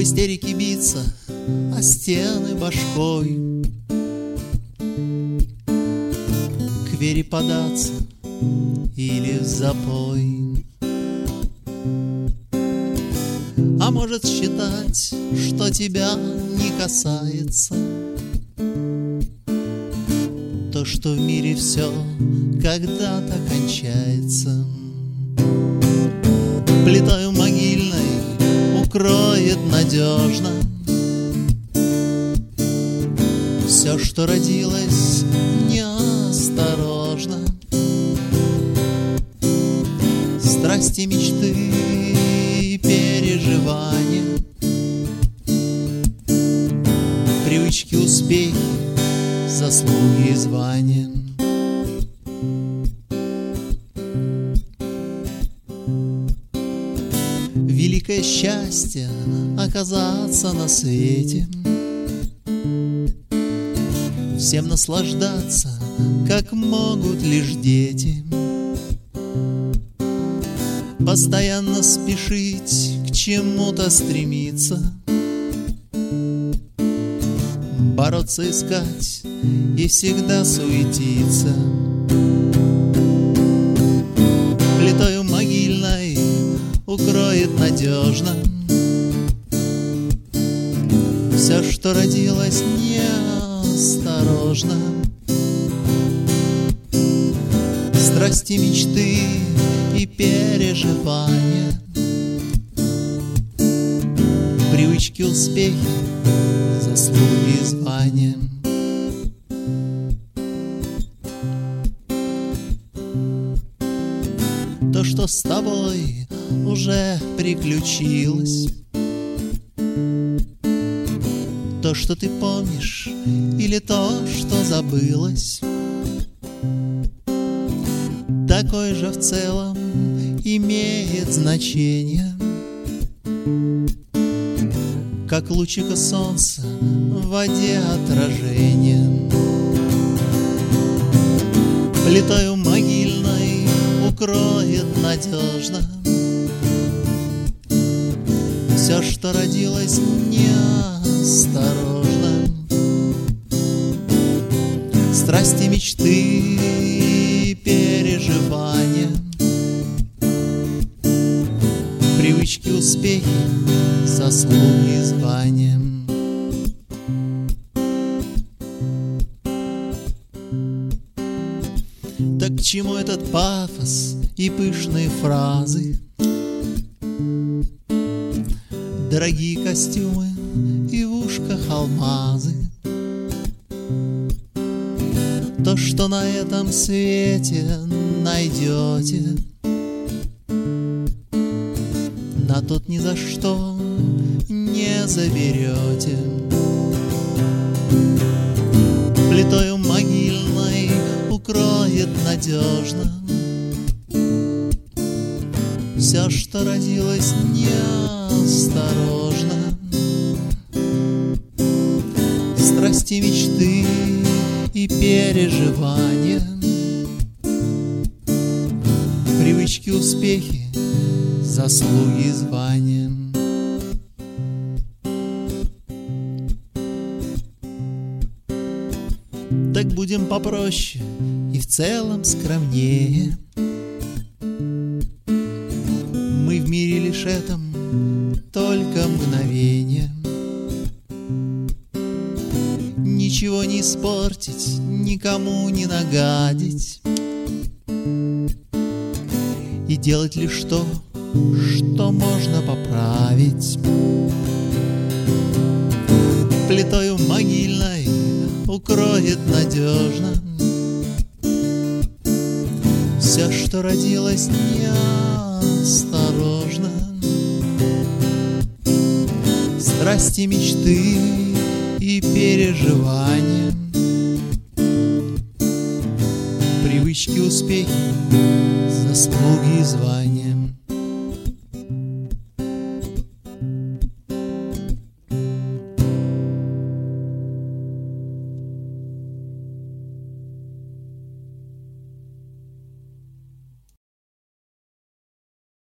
истерике биться о стены башкой, к вере податься или в запой. А может считать, что тебя не касается то, что в мире все когда-то кончается. Плитою могильной укроет надежно все, что родилось неосторожно. Страсти, мечты и переживания, привычки, успехи, заслуги и звания. Великое счастье оказаться на свете, всем наслаждаться, как могут лишь дети. Постоянно спешить, к чему-то стремиться, бороться, искать и всегда суетиться. Плитою могильной укроет надежно все, что родилось неосторожно. Страсти, мечты и переживания, привычки, успехи, заслуги и звания. То, что с тобой уже приключилось, то, что ты помнишь, или то, что забылось, такое же в целом имеет значение, как лучика солнца в воде отражение. Плитою могильной укроет надежно все, что родилось неосторожно. Страсти, мечты и переживания, привычки, успехи, заслуги и звания. Так к чему этот пафос и пышные фразы, дорогие костюмы и в ушках алмазы? То, что на этом свете найдете, на тот ни за что не заберете. Плитою могильной укроет надежно все, что родилось неосторожно. Страсти, мечты и переживания, привычки, успехи, заслуги и звания. Так будем попроще и в целом скромнее. Мы в мире лишь этом только мгновение. Ничего не испортить, никому не нагадить, и делать лишь то, что можно поправить. Плитою могильной укроет надежно все, что родилось неосторожно. Страсти, мечты и переживания, привычки, успехи, заслуги и звания.